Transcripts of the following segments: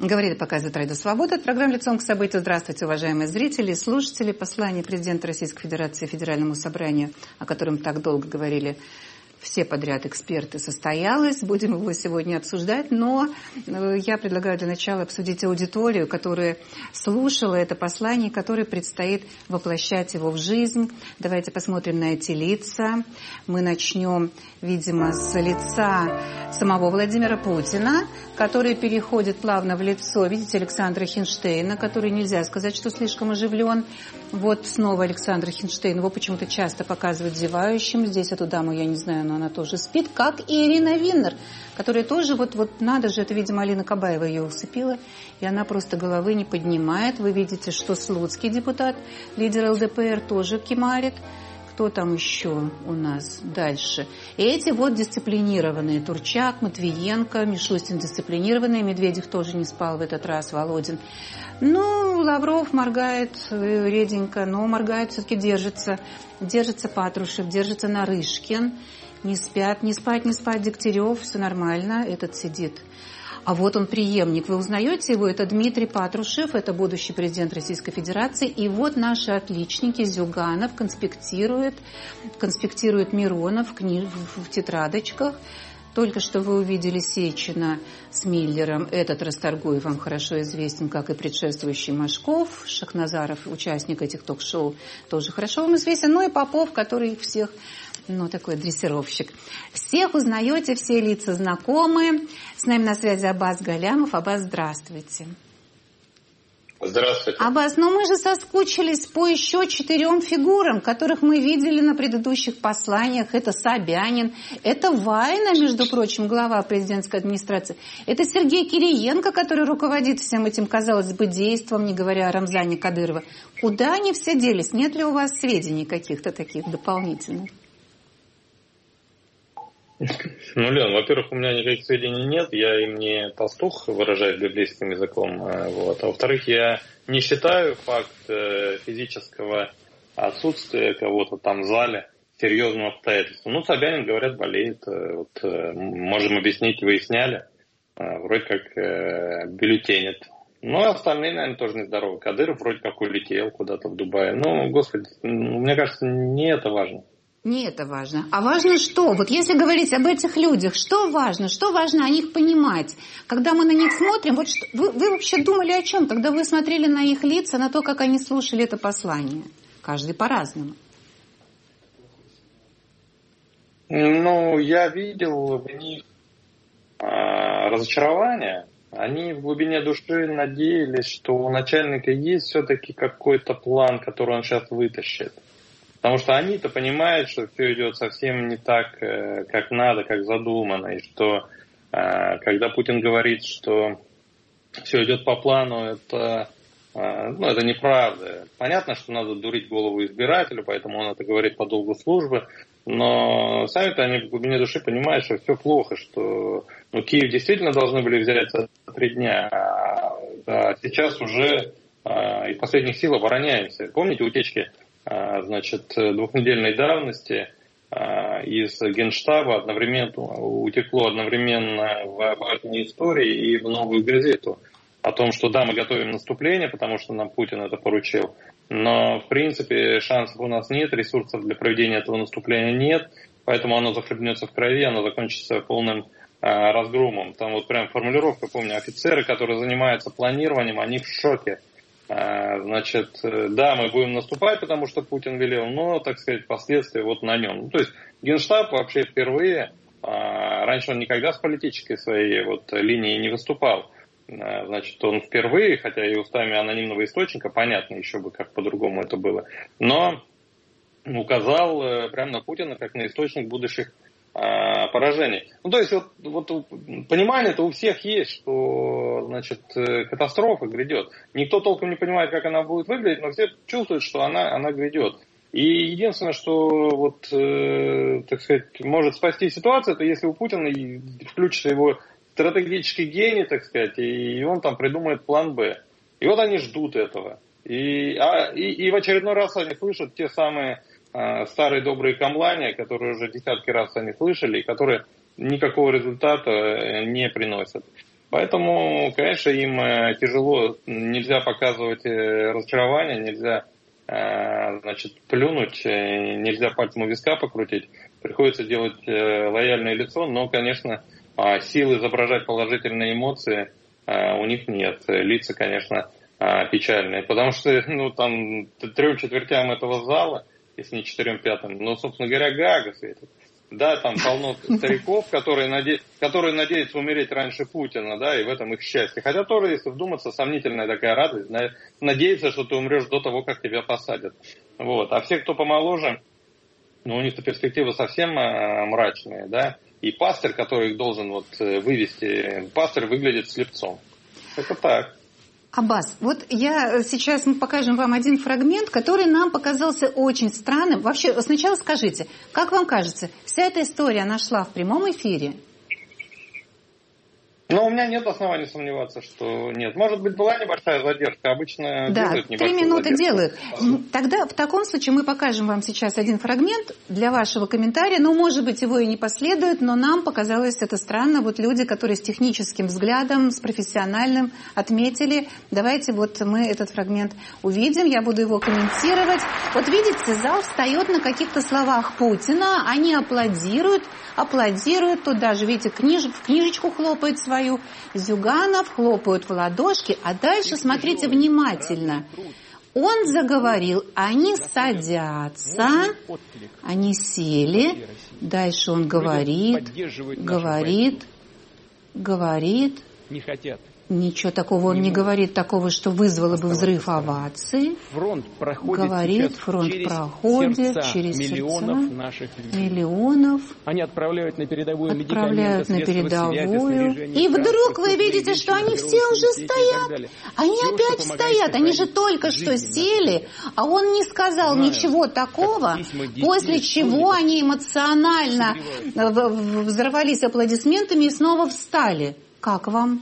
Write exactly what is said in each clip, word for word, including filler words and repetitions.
Говорит и показывает Радио Свобода. Это программа «Лицом к событию». Здравствуйте, уважаемые зрители и слушатели. Послание президента Российской Федерации Федеральному собранию, о котором так долго говорили все подряд эксперты, состоялось. Будем его сегодня обсуждать, но я предлагаю для начала обсудить аудиторию, которая слушала это послание, которой предстоит воплощать его в жизнь. Давайте посмотрим на эти лица. Мы начнем, видимо, с лица самого Владимира Путина, который переходит плавно в лицо, видите, Александра Хинштейна, который нельзя сказать, что слишком оживлен. Вот снова Александр Хинштейн. Его почему-то часто показывают зевающим. Здесь эту даму я не знаю, но она тоже спит, как и Ирина Виннер, которая тоже, вот, вот надо же, это, видимо, Алина Кабаева ее усыпила, и она просто головы не поднимает. Вы видите, что Слуцкий депутат, лидер ЛДПР, тоже кимарит. Кто там еще у нас дальше? И эти вот дисциплинированные. Турчак, Матвиенко, Мишустин дисциплинированный, Медведев тоже не спал в этот раз, Володин. Ну, Лавров моргает реденько, но моргает, все-таки держится. Держится Патрушев, держится Нарышкин. Не спят, не спать, не спать Дегтярев, все нормально, этот сидит. А вот он преемник, вы узнаете его, это Дмитрий Патрушев, это будущий президент Российской Федерации. И вот наши отличники, Зюганов конспектирует, конспектирует Миронов в, книж... в тетрадочках. Только что вы увидели Сечина с Миллером. Этот Расторгуев вам хорошо известен, как и предшествующий Машков. Шахназаров, участник этих ток-шоу, тоже хорошо вам известен. Ну и Попов, который их всех, ну, такой дрессировщик. Всех узнаете, все лица знакомы. С нами на связи Аббас Галямов. Аббас, здравствуйте. Здравствуйте. Аббас, но мы же соскучились по еще четырем фигурам, которых мы видели на предыдущих посланиях. Это Собянин, это Вайна, между прочим, глава президентской администрации. Это Сергей Кириенко, который руководит всем этим, казалось бы, действом, не говоря о Рамзане Кадырова. Куда они все делись? Нет ли у вас сведений каких-то таких дополнительных? Ну, Лен, во-первых, у меня никаких сведений нет, я им не толстух, выражаясь библейским языком, вот. А во-вторых, я не считаю факт физического отсутствия кого-то там в зале серьезным обстоятельством. Ну, Собянин, говорят, болеет, вот, можем объяснить, выясняли, вроде как бюллетенит. Ну, остальные, наверное, тоже нездоровы. Кадыров вроде как улетел куда-то в Дубай. Ну, господи, мне кажется, не это важно. Не это важно. А важно что? Вот если говорить об этих людях, что важно? Что важно о них понимать? Когда мы на них смотрим, вот что, вы, вы вообще думали о чем? Когда вы смотрели на их лица, на то, как они слушали это послание? Каждый по-разному. Ну, я видел в них а, разочарование. Они в глубине души надеялись, что у начальника есть все-таки какой-то план, который он сейчас вытащит. Потому что они-то понимают, что все идет совсем не так, как надо, как задумано. И что, когда Путин говорит, что все идет по плану, это, ну, это неправда. Понятно, что надо дурить голову избирателю, поэтому он это говорит по долгу службы. Но сами-то они в глубине души понимают, что все плохо, что ну, Киев действительно должны были взять за три дня. А сейчас уже из последних сил обороняемся. Помните утечки? Значит, двухнедельной давности из Генштаба одновременно утекло одновременно в «Важные истории» и в «Новую газету» о том, что да, мы готовим наступление, потому что нам Путин это поручил, но в принципе шансов у нас нет, ресурсов для проведения этого наступления нет, поэтому оно захлебнется в крови, оно закончится полным разгромом. Там вот прям формулировка, помню, офицеры, которые занимаются планированием, они в шоке. Значит, да, мы будем наступать, потому что Путин велел, но, так сказать, последствия вот на нем. Ну, то есть Генштаб вообще впервые, раньше он никогда с политической своей вот линией не выступал. Значит, он впервые, хотя и устами анонимного источника, понятно еще бы, как по-другому это было, но указал прямо на Путина как на источник будущих поражений. Ну, то есть, вот, вот понимание-то у всех есть, что, значит, катастрофа грядет. Никто толком не понимает, как она будет выглядеть, но все чувствуют, что она, она грядет. И единственное, что, вот, э, так сказать, может спасти ситуацию, это если у Путина включится его стратегический гений, так сказать, и он там придумает план «Б». И вот они ждут этого. И, а, и, и в очередной раз они слышат те самые старые добрые камлания, которые уже десятки раз они слышали, и которые никакого результата не приносят. Поэтому, конечно, им тяжело, нельзя показывать разочарование, нельзя, значит, плюнуть, нельзя пальцем у виска покрутить. Приходится делать лояльное лицо, но, конечно, сил изображать положительные эмоции у них нет. Лица, конечно, печальные, потому что, ну, там, трем четвертям этого зала, если не четырем пятым, ну, собственно говоря, Гага светит. Да, там полно стариков, которые, наде... которые надеются умереть раньше Путина, да, и в этом их счастье. Хотя тоже, если вдуматься, сомнительная такая радость, надеяться, что ты умрешь до того, как тебя посадят. Вот. А все, кто помоложе, ну, у них-то перспективы совсем мрачные, да. И пастырь, который их должен вот вывести, пастырь выглядит слепцом. Это так. Аббас, вот я сейчас мы покажем вам один фрагмент, который нам показался очень странным. Вообще, сначала скажите, как вам кажется, вся эта история, она шла в прямом эфире? Ну, у меня нет оснований сомневаться, что нет. Может быть, была небольшая задержка. Обычно да, делают небольшую три минуты задержку. делают. Тогда в таком случае мы покажем вам сейчас один фрагмент для вашего комментария. Ну, может быть, его и не последует, но нам показалось это странно. Вот люди, которые с техническим взглядом, с профессиональным отметили. Давайте вот мы этот фрагмент увидим. Я буду его комментировать. Вот видите, зал встает на каких-то словах Путина. Они аплодируют, аплодируют. Тут даже, видите, книж... в книжечку хлопает свою. Зюганов, хлопают в ладошки, а дальше смотрите внимательно. Он заговорил, они садятся, они сели, дальше он говорит, говорит, говорит. Не хотят. Ничего такого он не говорит, такого, что вызвало бы взрыв оваций. Фронт проходит Говорит, фронт через проходит сердца через миллионов сердца наших людей. Миллионов. Они отправляют на передовую Отправляют медикаменты, на передовую. связи, И вдруг вы видите, что они все уже стоят. Они Все, опять стоят. Они же только что сели, а он не сказал Знаю, ничего такого, после чего они эмоционально взорвались аплодисментами и снова встали. Как вам?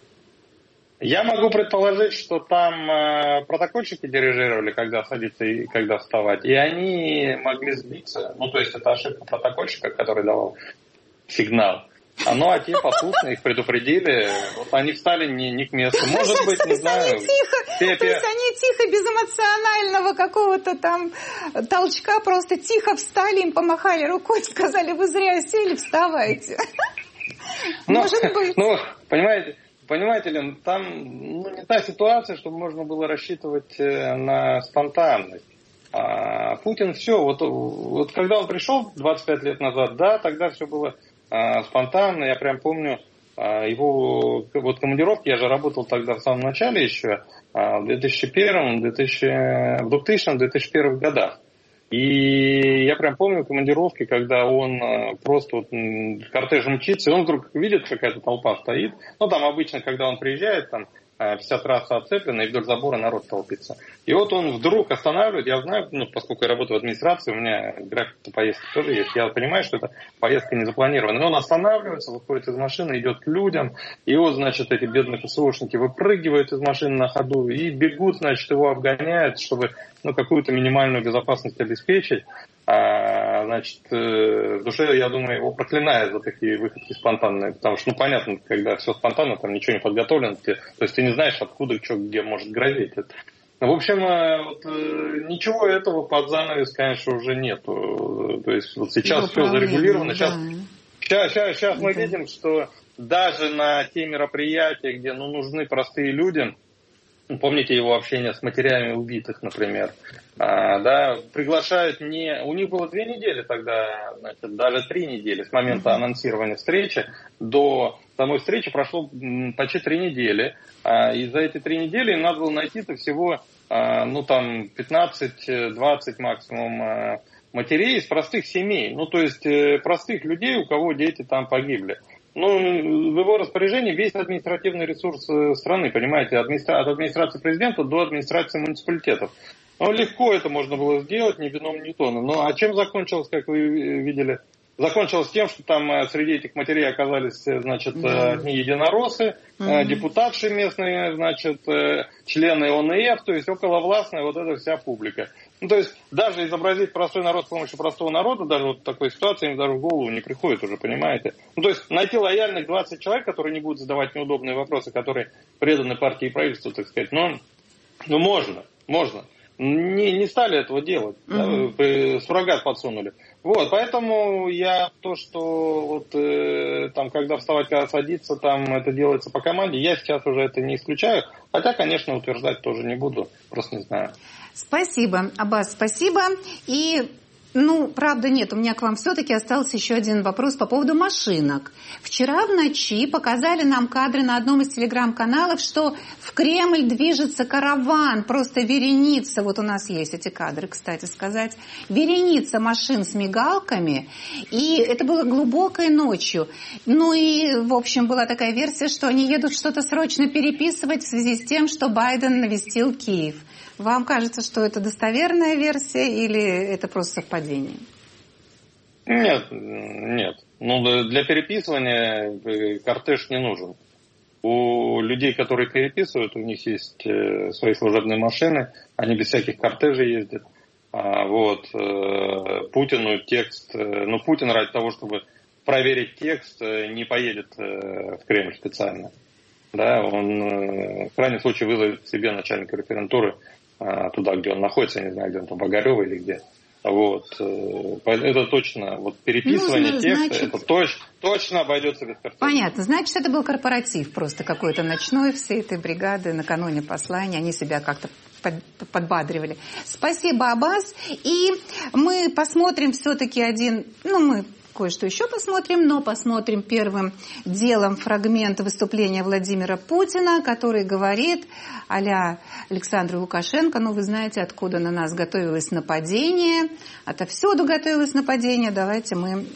Я могу предположить, что там э, протокольщики дирижировали, когда садиться и когда вставать, и они могли сбиться. Ну, то есть это ошибка протокольщика, который давал сигнал. А ну, а те послушно их предупредили, вот они встали не, не к месту. Может быть, не знаю. Тихо, те, то есть они тихо, без эмоционального какого-то там толчка, просто тихо встали, им помахали рукой, сказали, вы зря сели, вставайте. Может быть. Ну, понимаете, Понимаете ли, там ну, не та ситуация, чтобы можно было рассчитывать на спонтанность. А Путин все, вот, вот когда он пришел двадцать пять лет назад, да, тогда все было а, спонтанно. Я прям помню а, его вот командировки, я же работал тогда в самом начале еще, а, в две тысячи первом, в двухтысячном, две тысячи первом годах. И я прям помню командировки, когда он просто вот кортежем мчится, и он вдруг видит, какая-то толпа стоит. Ну, там обычно, когда он приезжает, там вся трасса оцеплена, и вдоль забора народ толпится. И вот он вдруг останавливает, я знаю, ну, поскольку я работаю в администрации, у меня график поездки тоже есть, я понимаю, что это поездка не запланирована. Но он останавливается, выходит из машины, идет к людям, и вот, значит, эти бедные ПСОшники выпрыгивают из машины на ходу и бегут, значит, его обгоняют, чтобы, ну, какую-то минимальную безопасность обеспечить. А, значит, в душе, я думаю, его проклинают за такие выходки спонтанные, потому что, ну, понятно, когда все спонтанно, там ничего не подготовлено, ты, то есть ты не знаешь, откуда, что, где может грозить. В общем, вот, ничего этого под занавес, конечно, уже нету. То есть вот сейчас все зарегулировано. Сейчас, да. сейчас, сейчас, сейчас мы да. видим, что даже на те мероприятия, где ну, нужны простые люди, помните его общение с матерями убитых, например, а, да, приглашают не... У них было две недели тогда, значит, даже три недели с момента mm-hmm. анонсирования встречи до самой встречи прошло почти три недели. А, и за эти три недели им надо было найти-то всего, а, ну, там, пятнадцать-двадцать максимум а, матерей из простых семей. Ну, то есть простых людей, у кого дети там погибли. Ну, в его распоряжении весь административный ресурс страны, понимаете, администра... от администрации президента до администрации муниципалитетов. Ну, легко это можно было сделать, ни вином, ни тоном. Ну, а чем закончилось, как вы видели, закончилось тем, что там среди этих матерей оказались, значит, да. одни единороссы, угу. депутатши местные, значит, члены О Н Ф, то есть околовластная вот эта вся публика. Ну, то есть даже изобразить простой народ с помощью простого народа, даже вот в такой ситуации им даже в голову не приходит уже, понимаете? Ну, то есть найти лояльных двадцать человек, которые не будут задавать неудобные вопросы, которые преданы партии и правительству, так сказать, ну, ну можно, можно. Не, не стали этого делать, mm-hmm. да, суррогат подсунули. Вот, поэтому я то, что вот э, там, когда вставать, когда садиться, там это делается по команде, я сейчас уже это не исключаю. Хотя, конечно, утверждать тоже не буду, просто не знаю. Спасибо, Аббас, спасибо. И, ну, правда, нет, у меня к вам все-таки остался еще один вопрос по поводу машинок. Вчера в ночи показали нам кадры на одном из телеграм-каналов, что в Кремль движется караван, просто вереница. Вот у нас есть эти кадры, кстати сказать. Вереница машин с мигалками. И это было глубокой ночью. Ну и, в общем, была такая версия, что они едут что-то срочно переписывать в связи с тем, что Байден навестил Киев. Вам кажется, что это достоверная версия или это просто совпадение? Нет, нет. Ну, для переписывания кортеж не нужен. У людей, которые переписывают, у них есть свои служебные машины, они без всяких кортежей ездят. Вот. Путину текст, ну, Путин ради того, чтобы проверить текст, не поедет в Кремль специально. Да, он в крайнем случае вызовет к себе начальника референтуры туда, где он находится, я не знаю, где он там, Богарева или где. Вот. Это точно, вот переписывание ну, текста, значит, это точ, точно обойдется без картины. Понятно, значит, это был корпоратив просто какой-то ночной всей этой бригады накануне послания, они себя как-то под, подбадривали. Спасибо, Аббас. И мы посмотрим все-таки один, ну мы кое-что еще посмотрим, но посмотрим первым делом фрагмент выступления Владимира Путина, который говорит а-ля Александру Лукашенко, ну вы знаете, откуда на нас готовилось нападение, отовсюду готовилось нападение, давайте мы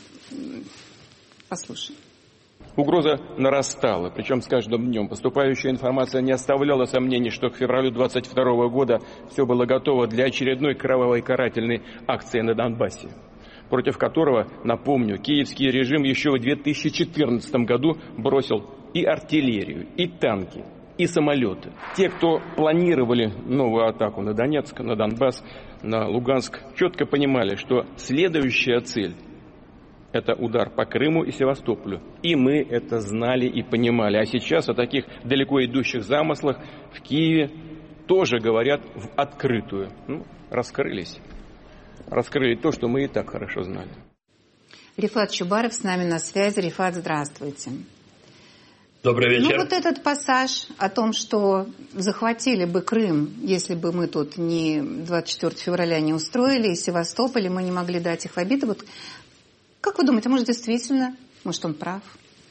послушаем. Угроза нарастала, причем с каждым днем. Поступающая информация не оставляла сомнений, что к февралю двадцать второго года все было готово для очередной кровавой карательной акции на Донбассе, против которого, напомню, киевский режим еще в две тысячи четырнадцатом году бросил и артиллерию, и танки, и самолеты. Те, кто планировали новую атаку на Донецк, на Донбасс, на Луганск, четко понимали, что следующая цель – это удар по Крыму и Севастополю. И мы это знали и понимали. А сейчас о таких далеко идущих замыслах в Киеве тоже говорят в открытую. Ну, раскрылись. Раскрыли то, что мы и так хорошо знали. Рифат Чубаров с нами на связи. Рифат, здравствуйте. Добрый вечер. Ну вот этот пассаж о том, что захватили бы Крым, если бы мы тут не двадцать четвёртого февраля не устроили, и Севастополь, и мы не могли дать их в обиду. Вот как вы думаете, может действительно, может он прав?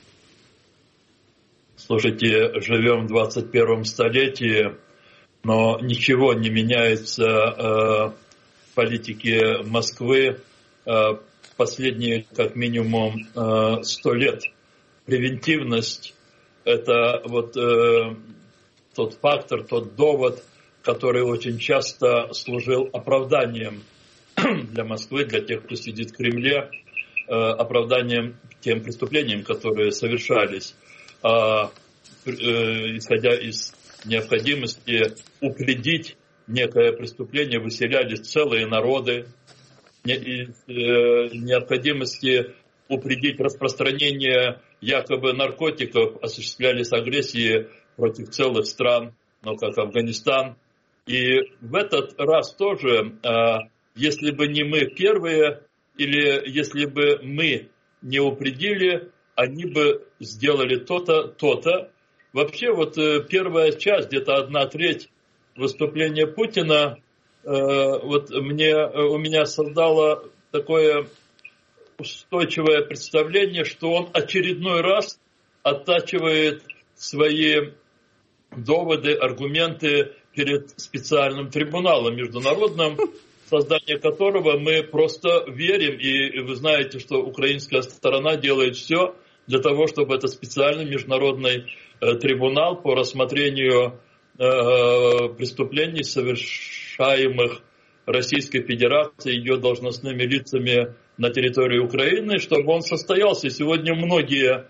Слушайте, живем в двадцать первом столетии, но ничего не меняется э, в политике Москвы э, последние как минимум э, сто лет. Превентивность – это вот э, тот фактор, тот довод, который очень часто служил оправданием для Москвы, для тех, кто сидит в Кремле, э, оправданием тем преступлениям, которые совершались, э, э, исходя из необходимости упредить некое преступление, выселялись целые народы, не, из э, необходимости упредить распространение якобы наркотиков, осуществлялись агрессии против целых стран, ну, как Афганистан. И в этот раз тоже, если бы не мы первые, или если бы мы не упредили, они бы сделали то-то, то-то. Вообще вот первая часть, где-то одна треть выступления Путина, вот мне, у меня создало такое устойчивое представление, что он очередной раз оттачивает свои доводы, аргументы перед специальным трибуналом международным, в создание которого мы просто верим. И вы знаете, что украинская сторона делает все для того, чтобы этот специальный международный э, трибунал по рассмотрению э, преступлений, совершаемых Российской Федерацией, ее должностными лицами на территории Украины, чтобы он состоялся. И сегодня многие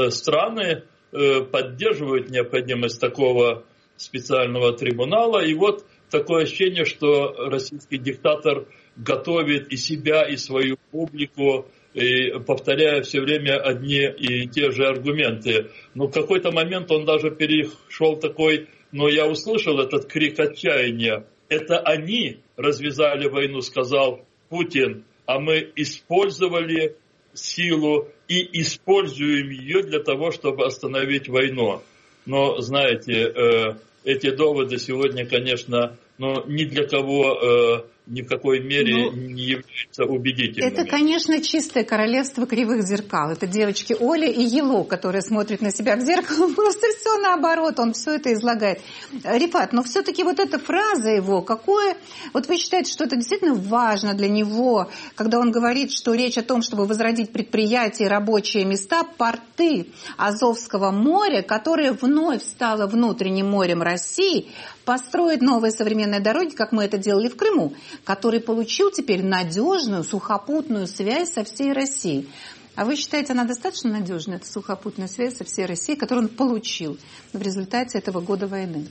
страны поддерживают необходимость такого специального трибунала. И вот такое ощущение, что российский диктатор готовит и себя, и свою публику, и повторяя все время одни и те же аргументы. Но в какой-то момент он даже перешел такой, но я услышал этот крик отчаяния. Это они развязали войну, сказал Путин, а мы использовали силу и используем ее для того, чтобы остановить войну. Но, знаете, эти доводы сегодня, конечно, но ни для кого ни в какой мере ну, не являются убедительными. Это, конечно, чистое королевство кривых зеркал. Это девочки Оля и Ело, которые смотрят на себя в зеркало. Просто все наоборот, он все это излагает. Рифат, но все-таки вот эта фраза его, какое... Вот вы считаете, что это действительно важно для него, когда он говорит, что речь о том, чтобы возродить предприятия, рабочие места, порты Азовского моря, которое вновь стало внутренним морем России, построить новые современные дороги, как мы это делали в Крыму, который получил теперь надежную сухопутную связь со всей Россией. А вы считаете, она достаточно надежная, эта сухопутная связь со всей Россией, которую он получил в результате этого года войны?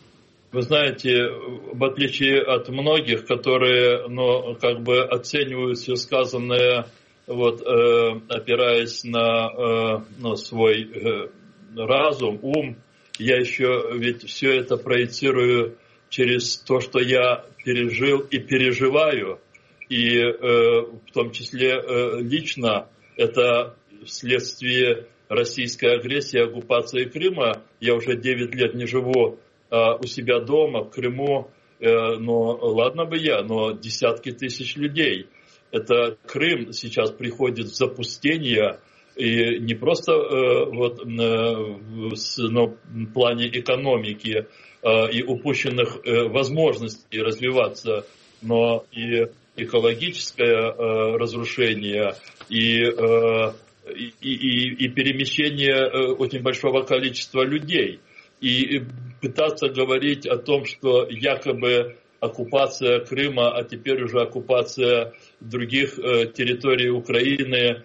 Вы знаете, в отличие от многих, которые, ну, как бы оценивают все сказанное, вот, э, опираясь на э, ну, свой э, разум, ум, я еще ведь все это проецирую через то, что я пережил и переживаю, и э, в том числе э, лично это вследствие российской агрессии, оккупации Крыма. Я уже девять лет не живу э, у себя дома в Крыму, э, но ладно бы я, но десятки тысяч людей. Это Крым сейчас приходит в запустение. И не просто э, вот, э, с, ну, в плане экономики э, и упущенных э, возможностей развиваться, но и экологическое э, разрушение, и, э, и, и, и перемещение э, очень большого количества людей. И пытаться говорить о том, что якобы оккупация Крыма, а теперь уже оккупация других э, территорий Украины,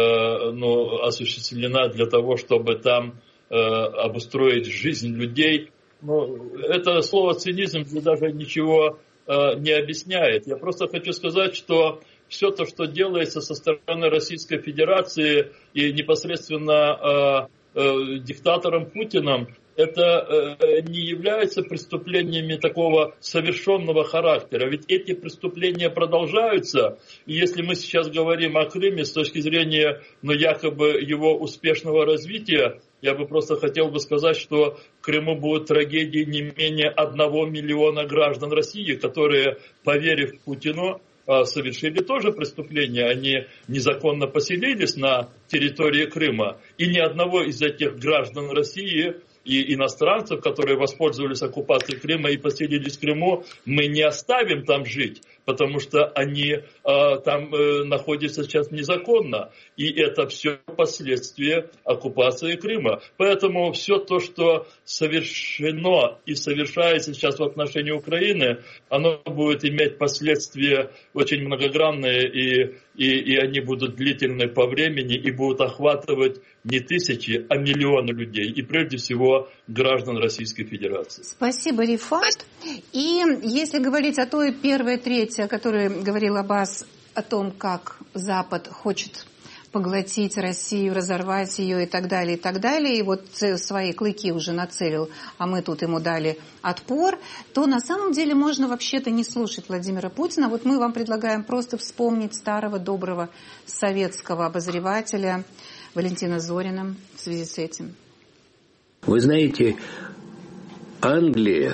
ну, осуществлена для того, чтобы там э, обустроить жизнь людей. Ну, это слово цинизм даже ничего э, не объясняет. Я просто хочу сказать, что все то, что делается со стороны Российской Федерации и непосредственно э, э, диктатором Путиным, это э, не является преступлениями такого совершенного характера. Ведь эти преступления продолжаются. И если мы сейчас говорим о Крыме с точки зрения, ну, якобы его успешного развития, я бы просто хотел бы сказать, что в Крыму будет трагедия не менее одного миллиона граждан России, которые, поверив Путину, совершили тоже преступление. Они незаконно поселились на территории Крыма. И ни одного из этих граждан России и иностранцев, которые воспользовались оккупацией Крыма и поселились в Крыму, мы не оставим там жить, потому что они э, там э, находятся сейчас незаконно. И это все последствия оккупации Крыма. Поэтому все то, что совершено и совершается сейчас в отношении Украины, оно будет иметь последствия очень многогранные, и, и, и они будут длительны по времени и будут охватывать не тысячи, а миллионы людей. И прежде всего граждан Российской Федерации. Спасибо, Рифат. И если говорить о той первой трети, о которой говорил Аббас, о том, как Запад хочет поглотить Россию, разорвать ее и так далее, и так далее, и вот свои клыки уже нацелил, а мы тут ему дали отпор, то на самом деле можно вообще-то не слушать Владимира Путина. Вот мы вам предлагаем просто вспомнить старого доброго советского обозревателя Валентина Зорина в связи с этим. Вы знаете, Англия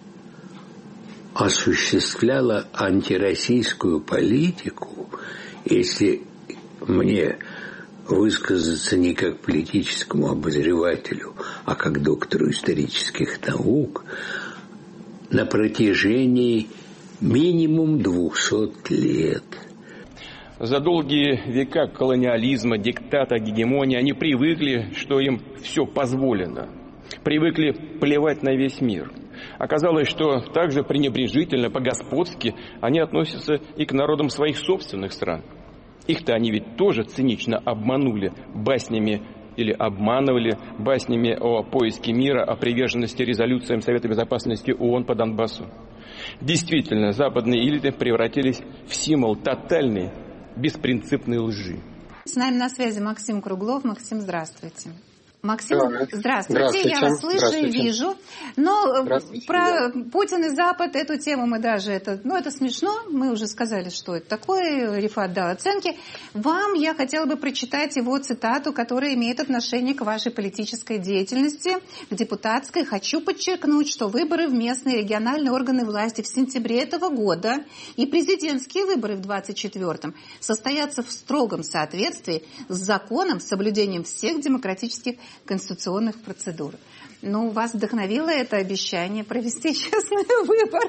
осуществляла антироссийскую политику, если мне высказаться не как политическому обозревателю, а как доктору исторических наук, на протяжении минимум двухсот лет. За долгие века колониализма, диктата, гегемонии они привыкли, что им все позволено. Привыкли плевать на весь мир. Оказалось, что также пренебрежительно, по-господски они относятся и к народам своих собственных стран. Их-то они ведь тоже цинично обманули баснями или обманывали баснями о поиске мира, о приверженности резолюциям Совета Безопасности ООН по Донбассу. Действительно, западные элиты превратились в символ тотальной, беспринципной лжи. С нами на связи Максим Круглов. Максим, здравствуйте. Максим, Да. здравствуйте. Здравствуйте. Я вас слышу и вижу. Но про да. Путин и Запад, эту тему мы даже, это, ну это смешно, мы уже сказали, что это такое, Рифат дал оценки. Вам я хотела бы прочитать его цитату, которая имеет отношение к вашей политической деятельности, к депутатской. Хочу подчеркнуть, что выборы в местные региональные органы власти в сентябре этого года и президентские выборы в двадцать четвёртом состоятся в строгом соответствии с законом, с соблюдением всех демократических конституционных процедур. Ну, вас вдохновило это обещание провести честные выборы?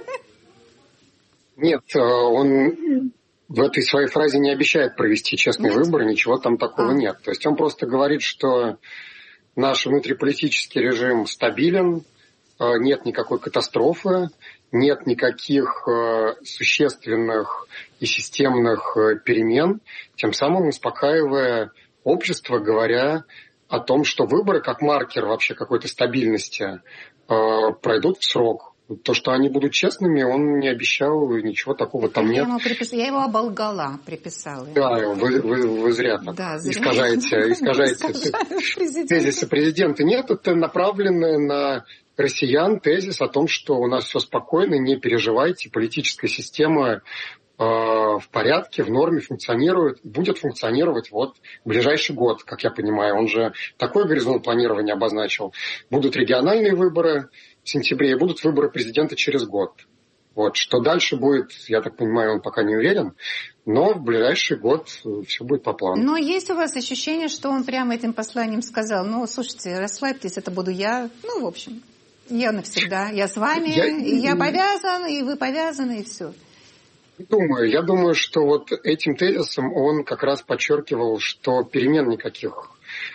Нет, он в этой своей фразе не обещает провести честные нет? выборы, ничего там такого а. нет. То есть он просто говорит, что наш внутриполитический режим стабилен, нет никакой катастрофы, нет никаких существенных и системных перемен, тем самым успокаивая общество, говоря о том, что выборы, как маркер вообще какой-то стабильности, э, пройдут в срок. То, что они будут честными, он не обещал, ничего такого там я нет. Ему припис... Я его оболгала, приписала. Да, вы, вы, вы зря так да, зря. искажаете, искажаете тезисы президента. Нет, это направлено на россиян тезис о том, что у нас все спокойно, не переживайте, политическая система в порядке, в норме функционирует, будет функционировать вот в ближайший год, как я понимаю. Он же такой горизонт планирования обозначил. Будут региональные выборы в сентябре и будут выборы президента через год. Вот. Что дальше будет, я так понимаю, он пока не уверен, но в ближайший год все будет по плану. Но есть у вас ощущение, что он прямо этим посланием сказал: ну, слушайте, расслабьтесь, это буду я, ну, в общем, я навсегда, я с вами, я, и я повязан, и вы повязаны, и все. Думаю, я думаю, что вот этим тезисом он как раз подчеркивал, что перемен никаких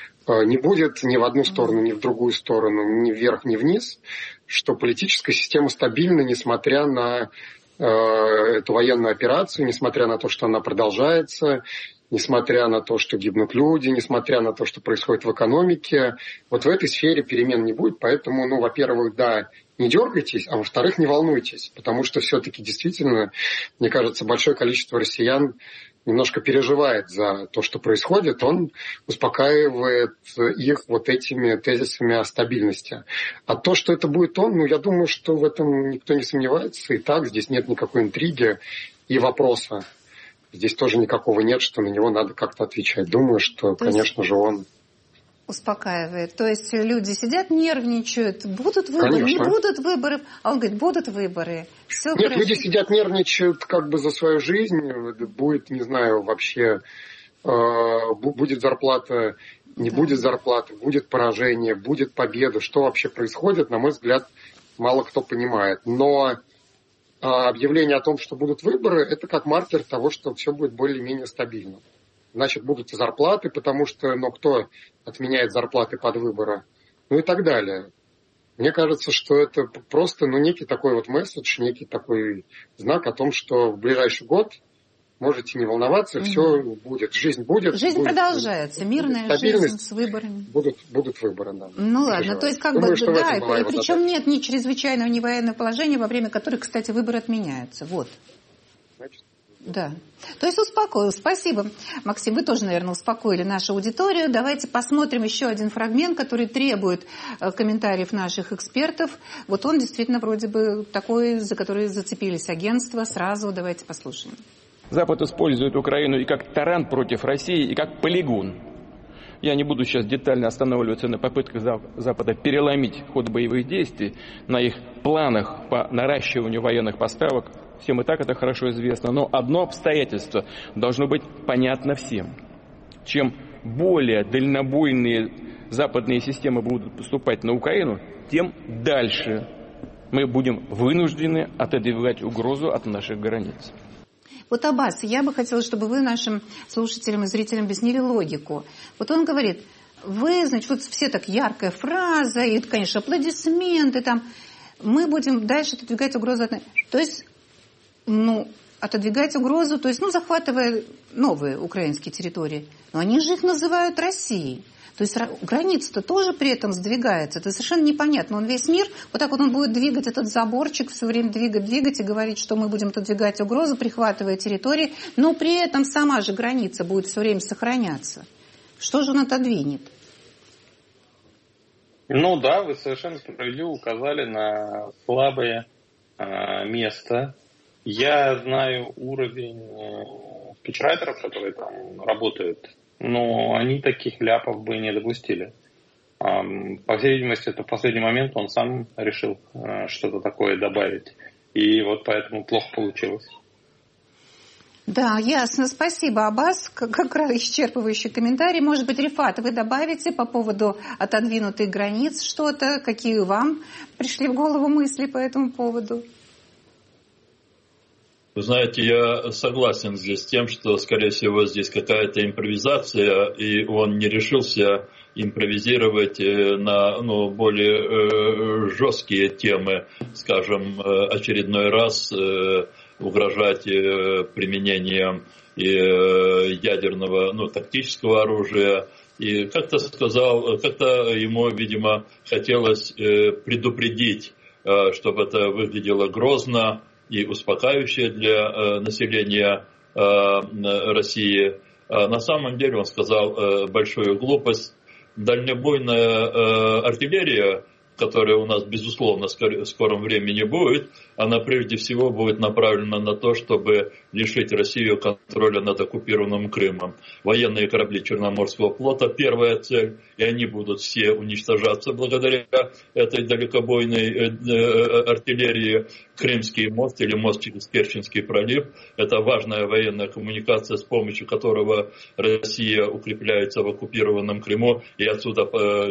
не будет ни в одну сторону, ни в другую сторону, ни вверх, ни вниз, что политическая система стабильна, несмотря на э, эту военную операцию, несмотря на то, что она продолжается, несмотря на то, что гибнут люди, несмотря на то, что происходит в экономике. Вот в этой сфере перемен не будет, поэтому, ну, во-первых, да, не дергайтесь, а во-вторых, не волнуйтесь, потому что все-таки действительно, мне кажется, большое количество россиян немножко переживает за то, что происходит. Он успокаивает их вот этими тезисами о стабильности. А то, что это будет он, ну, я думаю, что в этом никто не сомневается. И так здесь нет никакой интриги и вопроса. Здесь тоже никакого нет, что на него надо как-то отвечать. Думаю, что, то конечно же, он... Успокаивает. То есть люди сидят, нервничают, будут выборы, Конечно. не будут выборы. А он говорит, будут выборы. Все Нет, хорошо. люди сидят, нервничают как бы за свою жизнь. Будет, не знаю, вообще, э, будет зарплата, не да. будет зарплаты, будет поражение, будет победа. Что вообще происходит, на мой взгляд, мало кто понимает. Но объявление о том, что будут выборы, это как маркер того, что все будет более-менее стабильно. Значит, будут и зарплаты, потому что, ну, кто отменяет зарплаты под выборы, ну и так далее. Мне кажется, что это просто, ну, некий такой вот месседж, некий такой знак о том, что в ближайший год можете не волноваться, mm-hmm. все будет, жизнь будет. Жизнь будет, продолжается, мирная жизнь с выборами. Будут, будут выборы, да. Ну ладно, то есть как Думаю, бы, да, и, и задача. причем нет ни чрезвычайного, ни военного положения, во время которых, кстати, выборы отменяются. Вот. Значит, да. То есть успокоил. Спасибо. Максим, вы тоже, наверное, успокоили нашу аудиторию. Давайте посмотрим еще один фрагмент, который требует комментариев наших экспертов. Вот он действительно вроде бы такой, за который зацепились агентства. Сразу давайте послушаем. Запад использует Украину и как таран против России, и как полигон. Я не буду сейчас детально останавливаться на попытках Запада переломить ход боевых действий, на их планах по наращиванию военных поставок. Всем и так это хорошо известно. Но одно обстоятельство должно быть понятно всем. Чем более дальнобойные западные системы будут поступать на Украину, тем дальше мы будем вынуждены отодвигать угрозу от наших границ. Вот, Аббас, я бы хотела, чтобы вы нашим слушателям и зрителям объяснили логику. Вот он говорит, вы, значит, вот все так яркая фраза, и, конечно, аплодисменты, там, мы будем дальше отодвигать угрозу от... То есть, ну, отодвигать угрозу, то есть, ну, захватывая новые украинские территории. Но они же их называют Россией. То есть граница-то тоже при этом сдвигается. Это совершенно непонятно. Он весь мир, вот так вот он будет двигать этот заборчик, все время двигать, двигать и говорить, что мы будем отодвигать угрозу, прихватывая территории, но при этом сама же граница будет все время сохраняться. Что же он отодвинет? Ну да, вы совершенно справедливо указали на слабое э, место. Я знаю уровень э, спичрайтеров, которые там работают, но они таких ляпов бы не допустили. Э, по всей видимости, это в последний момент он сам решил э, что-то такое добавить. И вот поэтому плохо получилось. Да, ясно. Спасибо, Аббас. Как, как раз исчерпывающий комментарий. Может быть, Рифат, вы добавите по поводу отодвинутых границ что-то? Какие вам пришли в голову мысли по этому поводу? Вы знаете, я согласен здесь с тем, что, скорее всего, здесь какая-то импровизация, и он не решился импровизировать на ну, более э, жесткие темы, скажем, очередной раз э, угрожать э, применением и, э, ядерного, ну, тактического оружия. И как-то сказал, как-то ему, видимо, хотелось э, предупредить, э, чтобы это выглядело грозно и успокаивающе для э, населения э, России. А на самом деле он сказал э, большую глупость. Дальнобойная э, артиллерия, которая у нас, безусловно, в скором времени будет, она прежде всего будет направлена на то, чтобы лишить Россию контроля над оккупированным Крымом. Военные корабли Черноморского флота – первая цель, и они будут все уничтожаться благодаря этой далекобойной артиллерии. Крымский мост или мост через Керченский пролив – это важная военная коммуникация, с помощью которого Россия укрепляется в оккупированном Крыму, и отсюда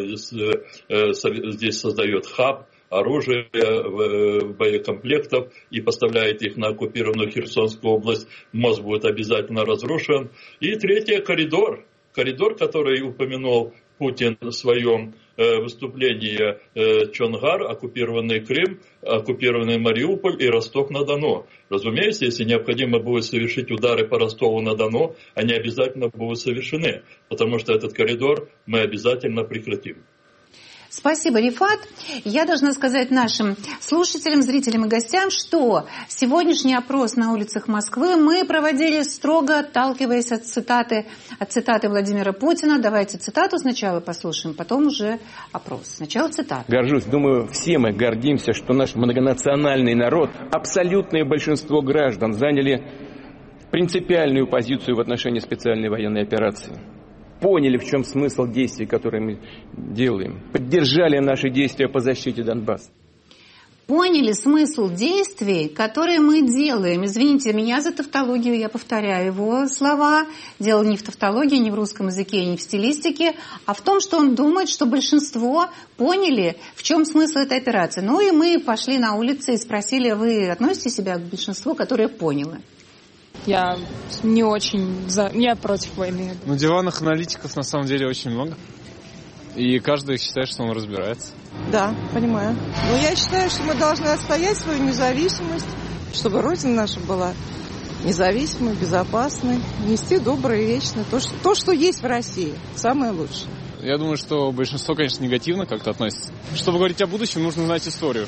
здесь создает хаб оружия, боекомплектов и поставляет их на оккупированную Херсонскую область. Мост будет обязательно разрушен. И третье – коридор. Коридор, который упомянул Путин в своем выступлении: Чонгар, оккупированный Крым, оккупированный Мариуполь и Ростов-на-Дону. Разумеется, если необходимо будет совершить удары по Ростову-на-Дону, они обязательно будут совершены, потому что этот коридор мы обязательно прекратим. Спасибо, Рифат. Я должна сказать нашим слушателям, зрителям и гостям, что сегодняшний опрос на улицах Москвы мы проводили строго отталкиваясь от цитаты, от цитаты Владимира Путина. Давайте цитату сначала послушаем, потом уже опрос. Сначала цитата. Горжусь, думаю, все мы гордимся, что наш многонациональный народ, абсолютное большинство граждан, заняли принципиальную позицию в отношении специальной военной операции. Поняли, в чем смысл действий, которые мы делаем. Поддержали наши действия по защите Донбасса. Поняли смысл действий, которые мы делаем. Извините меня за тавтологию, я повторяю его слова. Дело не в тавтологии, не в русском языке, не в стилистике, а в том, что он думает, что большинство поняли, в чем смысл этой операции. Ну и мы пошли на улицы и спросили: вы относите себя к большинству, которое поняло? Я не очень за... Я против войны. На диванах аналитиков на самом деле очень много. И каждый считает, что он разбирается. Да, понимаю. Но я считаю, что мы должны отстоять свою независимость, чтобы Родина наша была независимой, безопасной, нести доброе и вечное. То, что, то, что есть в России, самое лучшее. Я думаю, что большинство, конечно, негативно как-то относится. Чтобы говорить о будущем, нужно знать историю.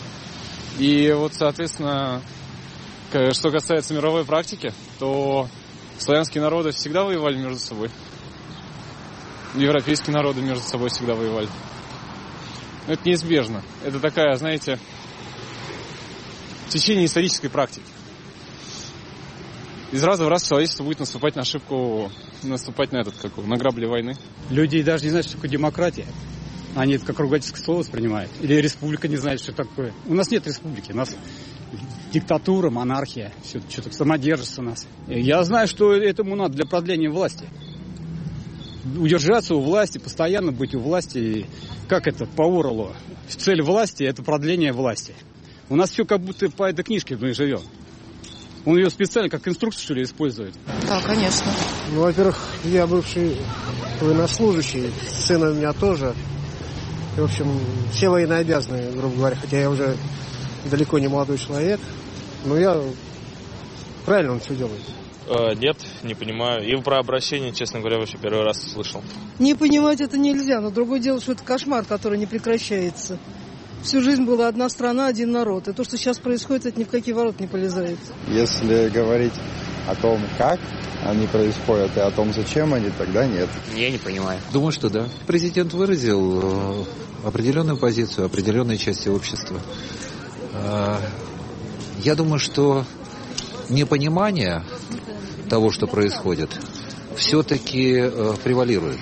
И вот, соответственно... Что касается мировой практики, то славянские народы всегда воевали между собой. Европейские народы между собой всегда воевали. Но это неизбежно. Это такая, знаете, течение исторической практики. Из раза в раз человечество будет наступать на ошибку, наступать на этот, как на грабли войны. Люди даже не знают, что такое демократия. Они это как ругательское слово воспринимают. Или республика не знает, что такое. У нас нет республики, у нас диктатура, монархия, все что-то самодержится у нас. Я знаю, что этому надо для продления власти. Удержаться у власти, постоянно быть у власти. Как это по Оруэллу? Цель власти – это продление власти. У нас все как будто по этой книжке мы живем. Он ее специально как инструкцию, что ли, использует? Да, конечно. Ну, во-первых, я бывший военнослужащий, сын у меня тоже. В общем, все военнообязаны, грубо говоря, хотя я уже далеко не молодой человек. Но я Правильно он все делает? Э, нет, не понимаю. И про обращение, честно говоря, вообще первый раз слышал. Не понимать это нельзя, но другое дело, что это кошмар, который не прекращается. Всю жизнь была одна страна, один народ. И то, что сейчас происходит, это ни в какие ворота не полезает. Если говорить о том, как они происходят, и о том, зачем они, тогда нет. Я не понимаю. Думаю, что да. Президент выразил определенную позицию определенной части общества. Я думаю, что непонимание того, что происходит, все-таки превалирует.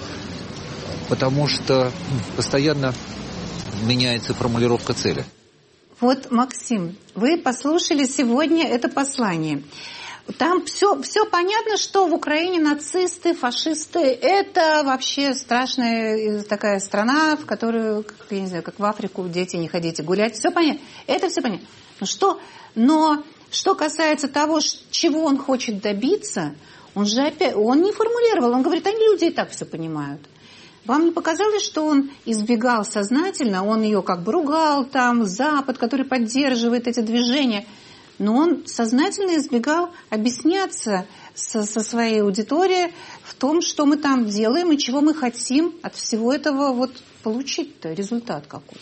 Потому что постоянно меняется формулировка цели. Вот, Максим, вы послушали сегодня это послание. Там все, все понятно, что в Украине нацисты, фашисты – это вообще страшная такая страна, в которую, я не знаю, как в Африку, дети, не ходите гулять. Все понятно. Это все понятно. Но что, но что касается того, чего он хочет добиться, он же опять, он не формулировал, он говорит, они люди и так все понимают. Вам не показалось, что он избегал сознательно, он ее как бы ругал там, Запад, который поддерживает эти движения, но он сознательно избегал объясняться со, со своей аудиторией в том, что мы там делаем и чего мы хотим от всего этого вот получить-то, результат какой.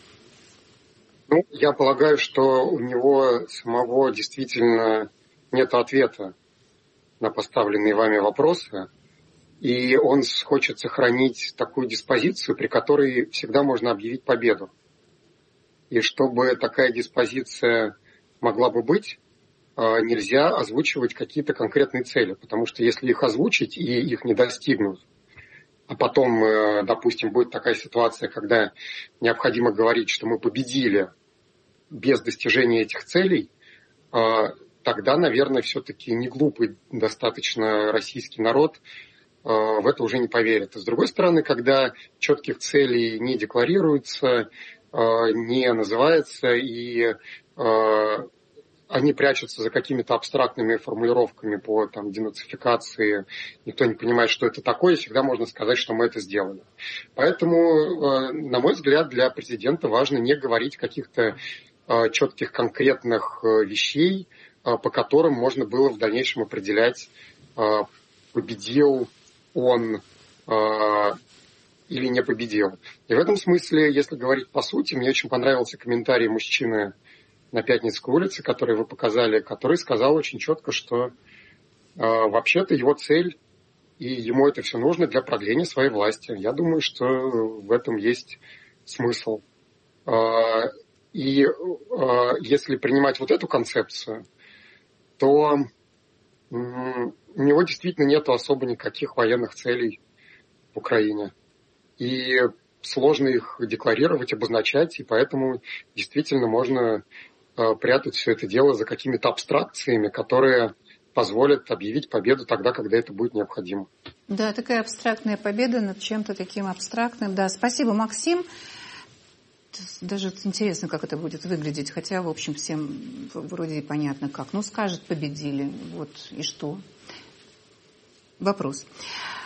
Ну, я полагаю, что у него самого действительно нет ответа на поставленные вами вопросы, и он хочет сохранить такую диспозицию, при которой всегда можно объявить победу. И чтобы такая диспозиция могла бы быть, нельзя озвучивать какие-то конкретные цели, потому что если их озвучить и их не достигнут, а потом, допустим, будет такая ситуация, когда необходимо говорить, что мы победили без достижения этих целей, тогда, наверное, все-таки не глупый достаточно российский народ в это уже не поверит. А с другой стороны, когда четких целей не декларируется, не называется, и они прячутся за какими-то абстрактными формулировками по там, денацификации, никто не понимает, что это такое, всегда можно сказать, что мы это сделали. Поэтому, на мой взгляд, для президента важно не говорить каких-то четких конкретных вещей, по которым можно было в дальнейшем определять, победил он или не победил. И в этом смысле, если говорить по сути, мне очень понравился комментарий мужчины на Пятницкой улице, который вы показали, который сказал очень четко, что э, вообще-то его цель, и ему это все нужно для продления своей власти. Я думаю, что в этом есть смысл. Э, и э, если принимать вот эту концепцию, то э, у него действительно нет особо никаких военных целей в Украине. И сложно их декларировать, обозначать, и поэтому действительно можно прятать все это дело за какими-то абстракциями, которые позволят объявить победу тогда, когда это будет необходимо. Да, такая абстрактная победа над чем-то таким абстрактным. Да, спасибо, Максим. Даже интересно, как это будет выглядеть, хотя, в общем, всем вроде понятно как. Ну, скажет, победили, вот, и что? Вопрос.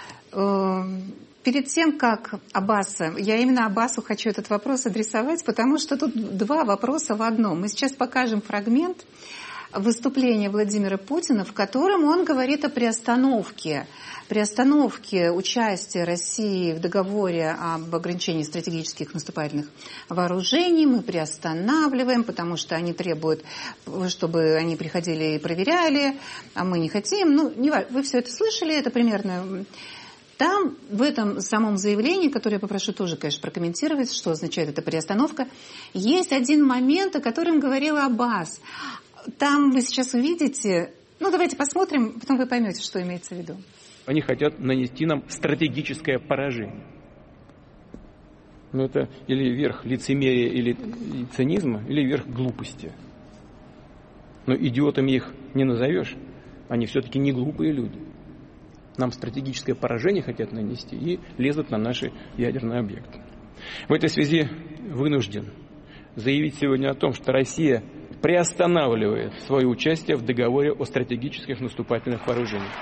Перед тем, как Аббаса, я именно Аббасу хочу этот вопрос адресовать, потому что тут два вопроса в одном. Мы сейчас покажем фрагмент выступления Владимира Путина, в котором он говорит о приостановке, приостановке участия России в договоре об ограничении стратегических наступательных вооружений. Мы приостанавливаем, потому что они требуют, чтобы они приходили и проверяли, а мы не хотим. Ну, не важно, вы все это слышали, это примерно... Там, в этом самом заявлении, которое я попрошу тоже, конечно, прокомментировать, что означает эта приостановка, есть один момент, о котором говорил Аббас. Там вы сейчас увидите... Ну, давайте посмотрим, потом вы поймете, что имеется в виду. Они хотят нанести нам стратегическое поражение. Ну, это или верх лицемерия или цинизма, или верх глупости. Но идиотами их не назовешь. Они все-таки не глупые люди. Нам стратегическое поражение хотят нанести и лезут на наши ядерные объекты. В этой связи вынужден заявить сегодня о том, что Россия приостанавливает свое участие в договоре о стратегических наступательных вооружениях.